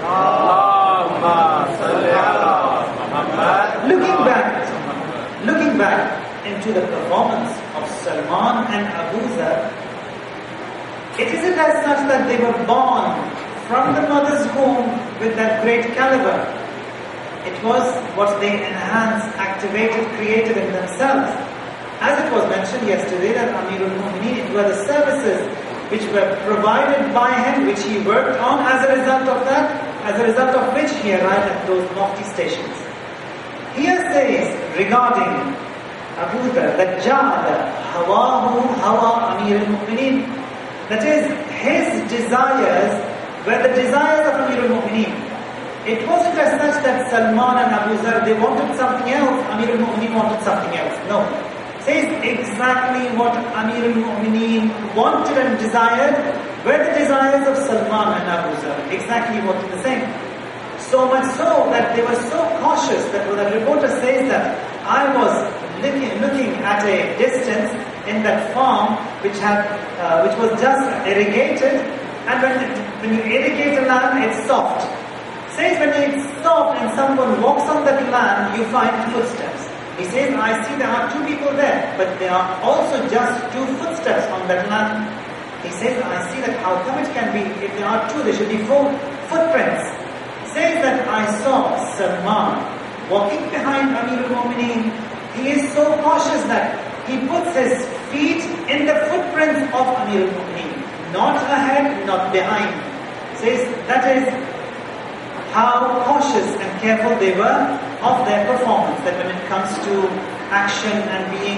Looking back into the performance of Salman and Abu Zar, it isn't as such that they were born from the mother's womb with that great caliber. It was what they enhanced, activated, created in themselves. As it was mentioned yesterday that Amirul Mu'mineen, it were the services which were provided by him, which he worked on, as a result of that, as a result of which he arrived at those lofty stations. Here says regarding Abu Dhar that Ja'ala hawahu hawa Amirul Mu'mineen, that is, his desires were the desires of Amirul Mu'mineen. It wasn't as such that Salman and Abu Zar, they wanted something else, Amirul Mu'mineen wanted something else. No. Says exactly what Amirul Mu'mineen wanted and desired were the desires of Salman and Abu Zar. Exactly what the same. So much so that they were so cautious that when the reporter says that I was looking at a distance in that farm which was just irrigated, and when you irrigate a land, it's soft. Says when it's soft and someone walks on that land, you find footsteps. He says, I see there are 2 people there, but there are also just 2 footsteps on that land. He says, I see that how come it can be, if there are 2, there should be 4 footprints. Says that I saw Salman walking behind Amirul Mu'mineen. He is so cautious that he puts his feet in the footprints of Amirul Mu'mineen. Not ahead, not behind. Says that is how cautious and careful they were of their performance. That when it comes to action and being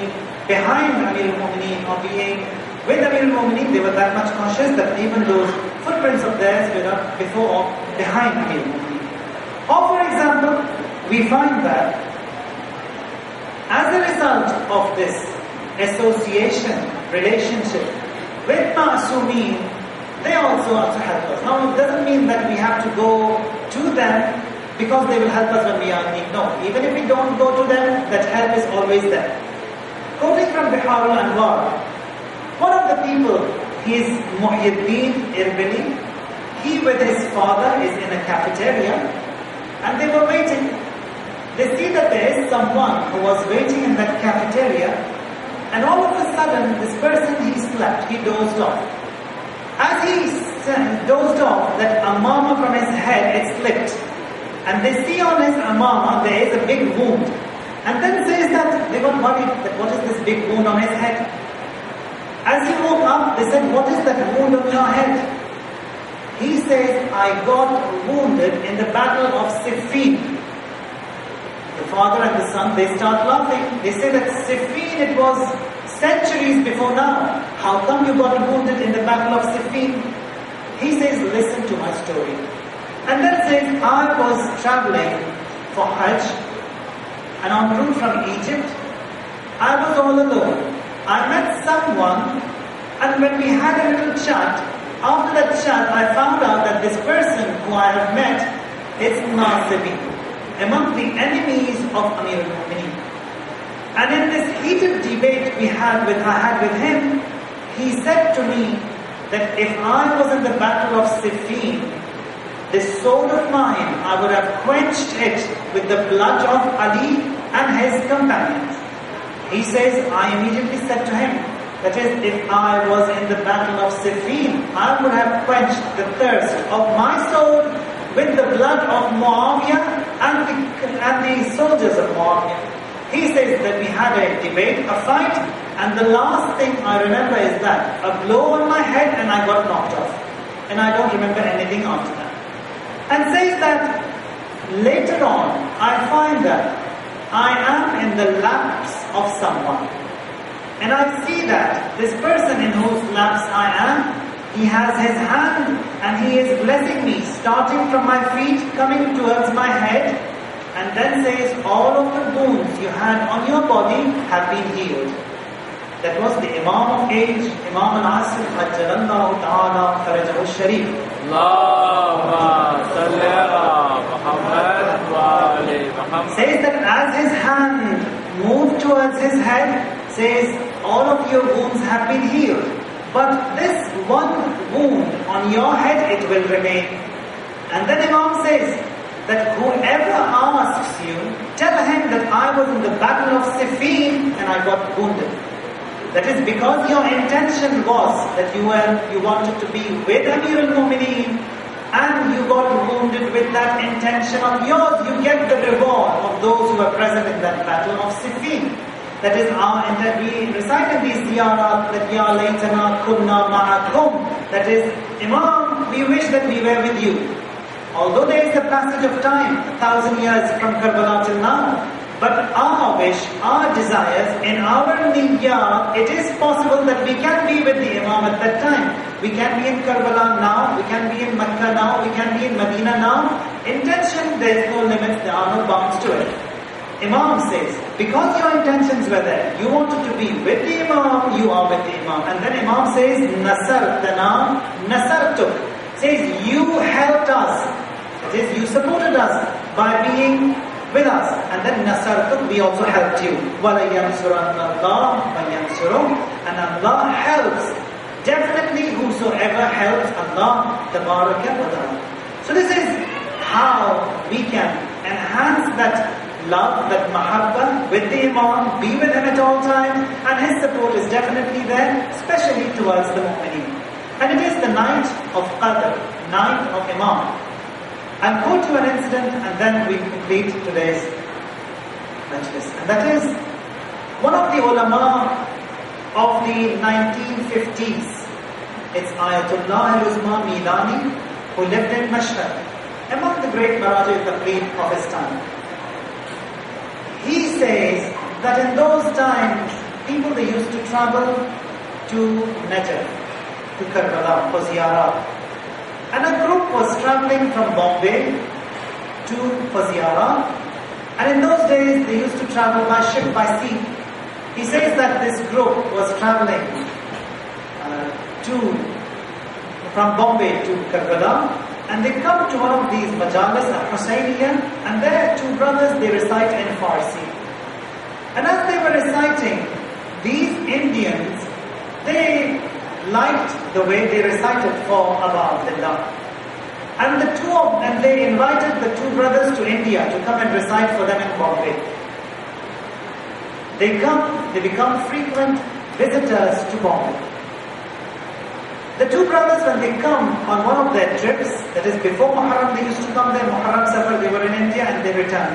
behind Amir al-Mu'mineen or being with Amir al-Mu'mineen, they were that much conscious that even those footprints of theirs were not before or behind Amir al-Mu'mineen. Or for example, we find that as a result of this association, relationship with Ma'asumeen, they also help us. Now, it doesn't mean that we have to go to them because they will help us when we are in need. No, even if we don't go to them, that help is always there. Quoting from Bihar al-Anwar, one of the people, he is Muhyiddin Irbili. He with his father is in a cafeteria and they were waiting. They see that there is someone who was waiting in that cafeteria, and all of a sudden this person, he slept, he dozed off. As he dozed off, that amama from his head, it slipped. And they see on his amama there is a big wound. And then says that they got worried that what is this big wound on his head? As he woke up, they said, what is that wound on your head? He says, I got wounded in the battle of Siffin. The father and the son, they start laughing. They say that Siffin, it was centuries before now. How come you got wounded in the battle of Siffin? He says, listen to my story. And then says, I was traveling for Hajj, and en route from Egypt, I was all alone. I met someone, and when we had a little chat, after that chat, I found out that this person who I have met is Nasibi, among the enemies of Amir al-Mu'mineen. And in this heated debate I had with him, he said to me that if I was in the battle of Siffin, this sword of mine, I would have quenched it with the blood of Ali and his companions. He says, I immediately said to him, that is, if I was in the battle of Siffin, I would have quenched the thirst of my sword with the blood of Muawiyah and the soldiers of Muawiyah. He says that we had a debate, a fight, and the last thing I remember is that a blow on my head and I got knocked off. And I don't remember anything after that. And says that later on, I find that I am in the laps of someone. And I see that this person in whose laps I am, he has his hand and he is blessing me, starting from my feet, coming towards my head, and then says, all of the wounds you had on your body have been healed. That was the Imam of age, Imam al-Asr, Ajjalallahu ta'ala farajahu sharif. Allahumma salli ala Muhammad wa ali Muhammad. Says that as his hand moved towards his head, says, all of your wounds have been healed. But this one wound on your head, it will remain. And then Imam says that whoever asks you, tell him that I was in the battle of Siffin and I got wounded. That is because your intention was that you wanted to be with Amir al-Mu'mineen and you got wounded with that intention of yours. You get the reward of those who are present in that battle of Siffin. That is our intent. We recite in these ziyarat that Ya laytana kunna ma'akum. That is, Imam, we wish that we were with you. Although there is a passage of time, 1,000 years from Karbala till now, but our wish, our desires, in our niyyat, it is possible that we can be with the Imam at that time. We can be in Karbala now, we can be in Makkah now, we can be in Medina now. Intention, there is no limits, there are no bounds to it. Imam says, because your intentions were there, you wanted to be with the Imam, you are with the Imam. And then Imam says, Nasartana, Nasartuk. Says, you helped us. That is, you supported us by being with us. And then Nasartuk, we also helped you. وَلَا يَنْصُرَنَّ اللَّهُ مَنْ يَنْصُرُهُ. And Allah helps. Definitely whosoever helps Allah, tabaraka wa ta'ala. So this is how we can enhance that love, that mahabba with the Imam, be with him at all times, and his support is definitely there, especially towards the mu'mineen. And it is the night of Qadr, night of Imam. I'll quote you an incident and then we complete today's majlis. And that is, one of the ulama of the 1950s, it's Ayatollah al-Uzma Milani, who lived in Mashhad, among the great Maraji Taqreeb of his time. He says that in those times, people, they used to travel to Najaf, to Karbala, for ziyarah. And a group was traveling from Bombay to Ziyarah. And in those days, they used to travel by ship, by sea. He says that this group was traveling from Bombay to Karbala, and they come to one of these majalis at Husainiya, and there two brothers, they recite in Farsi. And as they were reciting, these Indians, they liked the way they recited for Aba Abdullah. And they invited the two brothers to India to come and recite for them in Bombay. They become frequent visitors to Bombay. The two brothers, when they come on one of their trips, that is before Muharram, they used to come there, Muharram Safar, they were in India and they returned.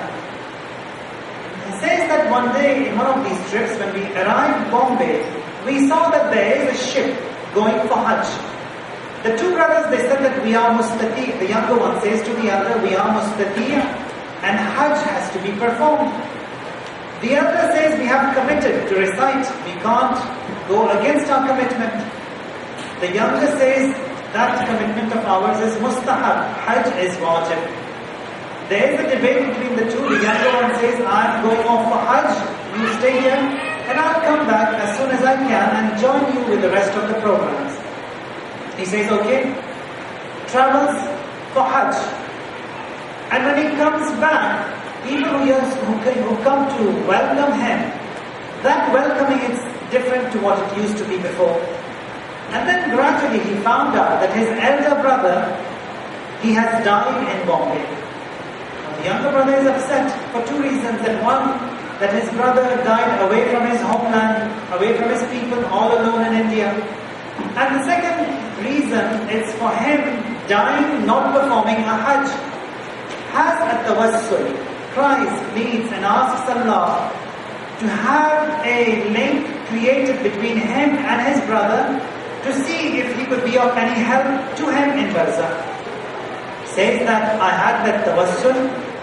He says that one day in one of these trips, when we arrived in Bombay, we saw that there is a ship going for Hajj. The two brothers, they said that we are mustati. The younger one says to the other, we are mustati and Hajj has to be performed. The elder says we have committed to recite. We can't go against our commitment. The younger says that commitment of ours is mustahab. Hajj is wajib. There is a debate between the two. The younger one says, I am going off for Hajj. You stay here and I'll come back as soon as I can and join you with the rest of the programs. He says, okay. Travels for Hajj. And when he comes back, people who come to welcome him, that welcoming is different to what it used to be before. And then gradually he found out that his elder brother, he has died in Bombay. Now, the younger brother is upset for two reasons. That one, that his brother died away from his homeland, away from his people, all alone in India. And the second reason is for him dying not performing a Hajj. Has a tawassul, cries, pleads and asks Allah to have a link created between him and his brother to see if he could be of any help to him in Barzakh. Says that I had that tawassul,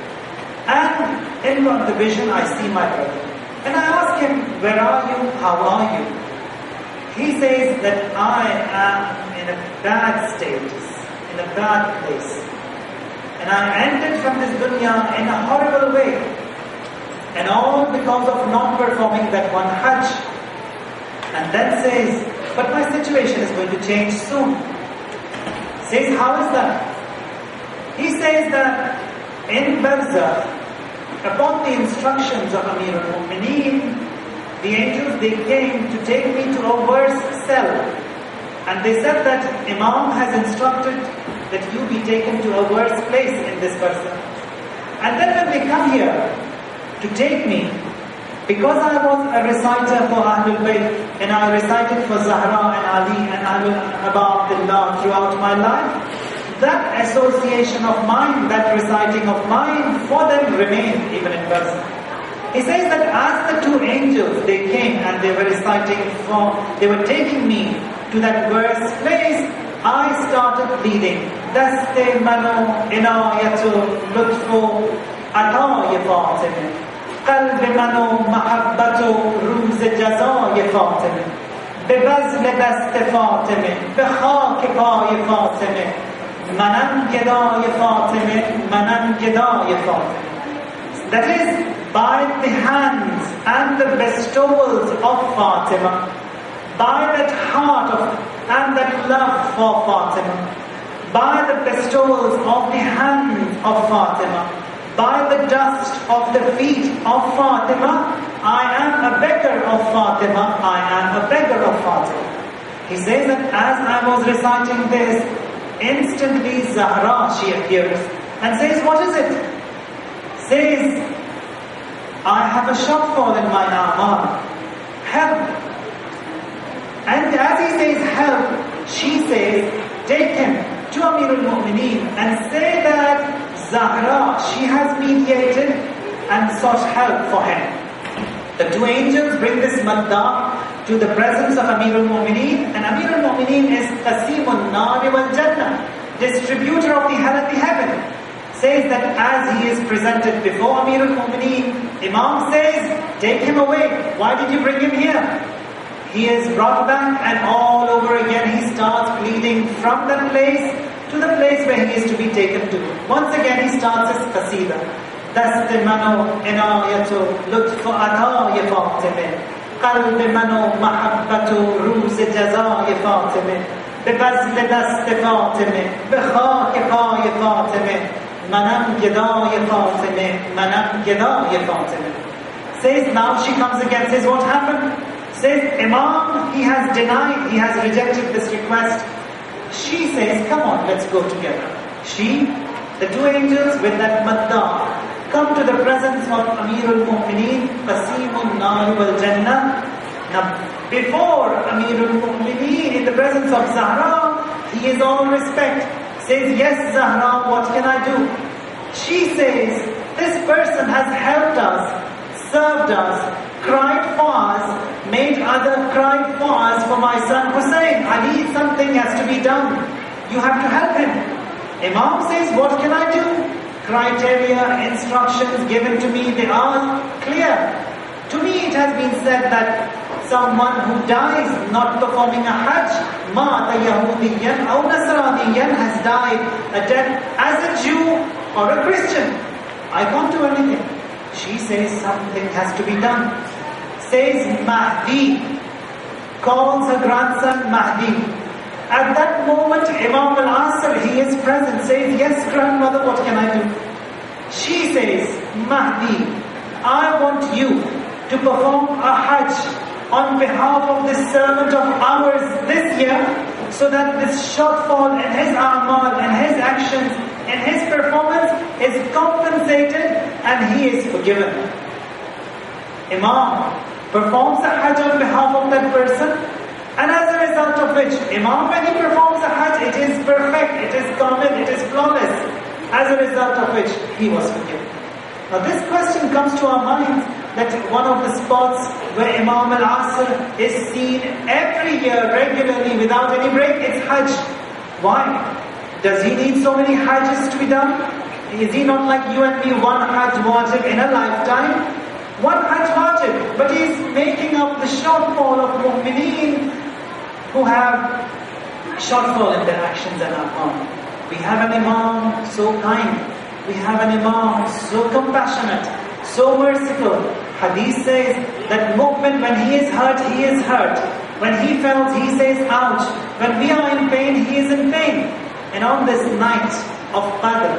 and in the vision I see my brother. And I ask him, where are you? How are you? He says that I am in a bad state, in a bad place. And I ended from this dunya in a horrible way. And all because of not performing that one Hajj. And then says, but my situation is going to change soon. Says, how is that? He says that in Barzakh, upon the instructions of Amir al-Mu'mineen, the angels, they came to take me to a worse cell. And they said that Imam has instructed that you be taken to a worse place in this person. And then when they come here to take me, because I was a reciter for Ahlul Bayt, and I recited for Zahra and Ali and Aba Abdullah throughout my life, that association of mine, that reciting of mine, for them remained even in Barzakh. He says that as the two angels, they came and they were reciting they were taking me to that worse place, I started pleading, Daste mano inayatu lutfu ata ye Fatima. قلب منو محبت و روز جزای فاطمه به بذل دست فاطمه به خاک پای فاطمه منم گدای فاطمه منم گدای فاطمه. That is, by the hands and the bestowals of Fatima, by that heart and that love for Fatima, by the bestowals of the hands of Fatima, by the dust of the feet of Fatima, I am a beggar of Fatima, I am a beggar of Fatima. He says that as I was reciting this, instantly Zahra, she appears and says, what is it? Says, I have a shortfall in my amal. Help. And as he says help, she says, take him to Amir al-Mu'mineen and say that Zahra, she has mediated and sought help for him. The two angels bring this madda to the presence of Amir al-Mu'mineen, and Amir al-Mu'mineen is Qasimun Nari wal Jannah, distributor of the hell and the heaven. says that as he is presented before Amir al-Mu'mineen, Imam says, take him away. Why did you bring him here? He is brought back and all over again he starts pleading from that place to the place where he is to be taken to. Once again he starts his qasida. Dast mano inayatu lutf ata Fatimah. Qalb mano mahabbatu ruz jaza Fatimah. ببذل دست فاطمه به خاک پای فاطمه منم گدای فاطمه منم گدای فاطمه. Says now she comes again, says what happened? Says Imam, he has denied, he has rejected this request. She says, come on, let's go together. She, the two angels with that maddar, come to the presence of Amir al-Mu'mineen, Qasimun Nar wal Jannah. Now, before Amir al-Mu'mineen, in the presence of Zahra, he is all respect. Says, yes Zahra, what can I do? She says, this person has helped us, served us, cried for us, made other cried for us for my son Hussein. Ali, something has to be done. You have to help him. Imam says, what can I do? Criteria, instructions given to me, they are clear. To me it has been said that someone who dies not performing a Hajj, Mata Yahudiyan or Nasraniyan, has died a death as a Jew or a Christian. I can't do anything. She says something has to be done. Says Mahdi, calls her grandson Mahdi. At that moment Imam al-Asr, he is present, says, yes grandmother, what can I do? She says, Mahdi, I want you to perform a Hajj on behalf of this servant of ours this year, so that this shortfall in his amal, in his actions, in his performance is compensated and he is forgiven. Imam performs a Hajj on behalf of that person, and as a result of which, Imam, when he performs a Hajj, it is perfect, it is kamil, it is flawless, as a result of which he was forgiven. Now this question comes to our minds, that one of the spots where Imam al-Asr is seen every year regularly without any break, it's Hajj. Why? Does he need so many Hajjs to be done? Is he not like you and me, one Hajj wajib in a lifetime? One Hajj wajib, but he's making up the shortfall of mu'mineen who have shortfall in their actions and amal. We have an Imam so kind. We have an Imam so compassionate, so merciful. Hadith says that mu'min, when he is hurt, he is hurt. When he felt, he says ouch. When we are in pain, he is in pain. And on this night of Qadr,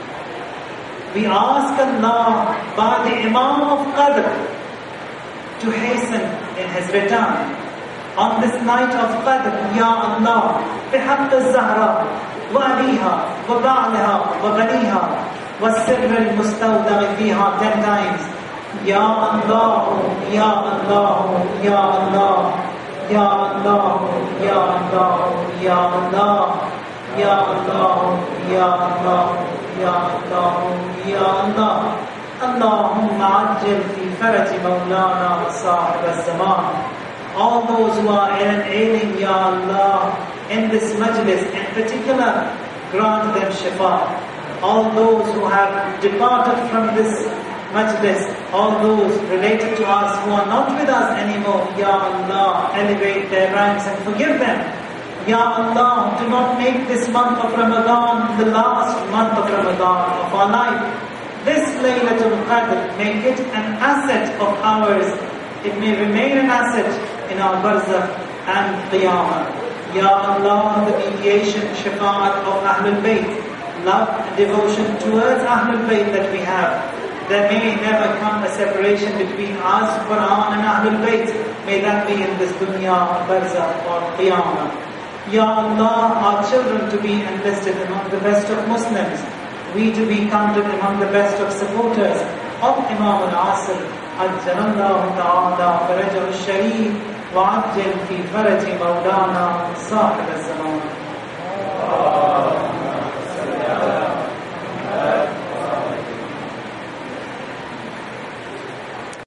we ask Allah by the Imam of Qadr to hasten in his return. On this night of Qadr, Ya Allah, بحق الزهراء وأبيها وبعلها وبنيها والسر المستودع فيها 10 times. Ya Allah, Ya Allah, Ya Allah, Ya Allah, Ya Allah, Ya Allah, Ya Allah, Ya Allah, Ya Allah, Ya Allah. Allahumma ajil fi faraj Mawlana Sahib al-Zaman. All those who are ill and ailing, Ya Allah, in this majlis in particular, grant them shifa. All those who have departed from this majlis, all those related to us who are not with us anymore, Ya Allah, elevate their ranks and forgive them. Ya Allah, do not make this month of Ramadan the last month of Ramadan of our life. This Laylatul Qadr, make it an asset of ours. It may remain an asset in our barzakh and qiyamah. Ya Allah, the mediation, shafa'at of Ahlul Bayt, love and devotion towards Ahlul Bayt that we have. There may never come a separation between us, Quran and Ahlul Bayt. May that be in this dunya, barzakh or qiyamah. Ya Allah, our children to be enlisted among the best of Muslims. We to be counted among the best of supporters of Imam al-Asr. Ajjalallahu ta'ala farajahu al-sharif wa ajjal fi faraj Mawlana Sahib al-Zaman.